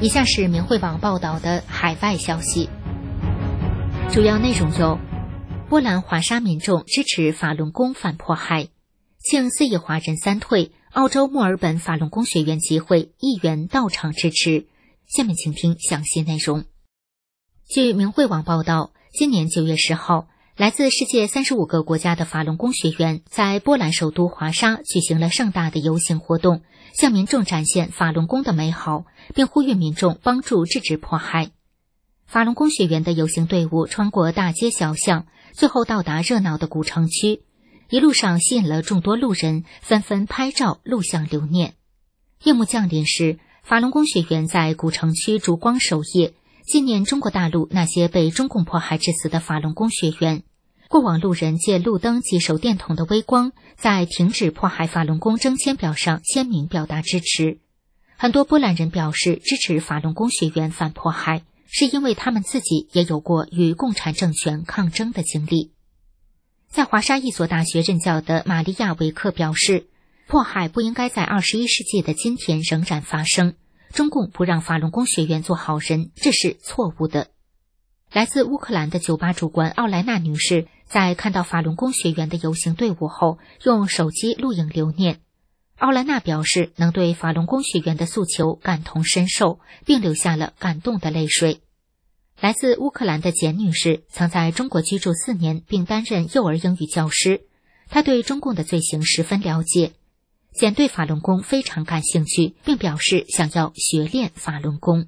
以下是明慧网报道的海外消息，主要内容有：波兰华沙民众支持法轮功反迫害，庆4亿华人三退，澳洲墨尔本法轮功学员集会议员到场支持。下面请听详细内容。据明慧网报道，今年9月10号，来自世界35个国家的法轮功学员在波兰首都华沙举行了盛大的游行活动，向民众展现法轮功的美好，并呼吁民众帮助制止迫害。法轮功学员的游行队伍穿过大街小巷，最后到达热闹的古城区，一路上吸引了众多路人纷纷拍照录像留念。夜幕降临时，法轮功学员在古城区烛光守夜，纪念中国大陆那些被中共迫害致死的法轮功学员。过往路人借路灯及手电筒的微光，在停止迫害法轮功征签表上签名表达支持。很多波兰人表示支持法轮功学员反迫害，是因为他们自己也有过与共产政权抗争的经历。在华沙一所大学任教的玛利亚·维克表示，迫害不应该在21世纪的今天仍然发生，中共不让法轮功学员做好人，这是错误的。来自乌克兰的酒吧主管奥莱娜女士在看到法轮功学员的游行队伍后，用手机录影留念。奥莱娜表示能对法轮功学员的诉求感同身受，并流下了感动的泪水。来自乌克兰的简女士曾在中国居住4年，并担任幼儿英语教师，她对中共的罪行十分了解。简对法轮功非常感兴趣，并表示想要学练法轮功。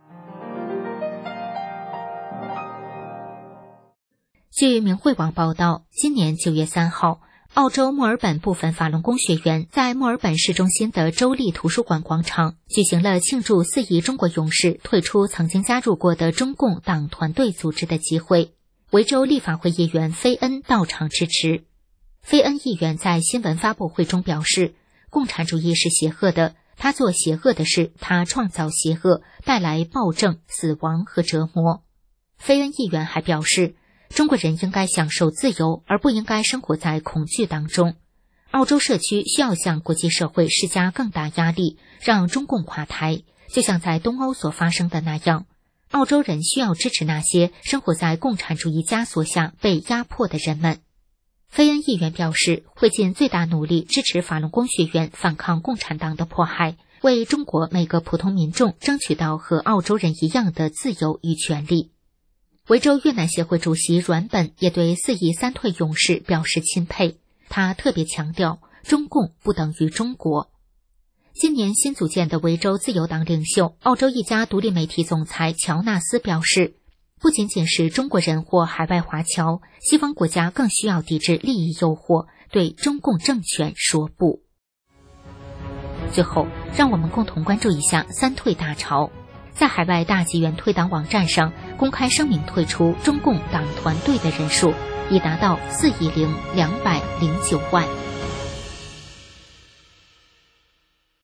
据明慧网报道，今年9月3号，澳洲墨尔本部分法轮功学员在墨尔本市中心的州立图书馆广场举行了庆祝4亿中国勇士退出曾经加入过的中共党团队组织的集会。维州立法会议员菲恩到场支持。菲恩议员在新闻发布会中表示，共产主义是邪恶的，他做邪恶的事，他创造邪恶，带来暴政、死亡和折磨。菲恩议员还表示，中国人应该享受自由，而不应该生活在恐惧当中。澳洲社区需要向国际社会施加更大压力，让中共垮台，就像在东欧所发生的那样。澳洲人需要支持那些生活在共产主义枷锁下被压迫的人们。菲恩议员表示，会尽最大努力支持法轮功学员反抗共产党的迫害，为中国每个普通民众争取到和澳洲人一样的自由与权利。维州越南协会主席阮本也对4亿三退勇士表示钦佩，他特别强调，中共不等于中国。今年新组建的维州自由党领袖、澳洲一家独立媒体总裁乔纳斯表示，不仅仅是中国人或海外华侨，西方国家更需要抵制利益诱惑，对中共政权说不。最后，让我们共同关注一下三退大潮。在海外大纪元退党网站上公开声明退出中共党团队的人数已达到4.209亿。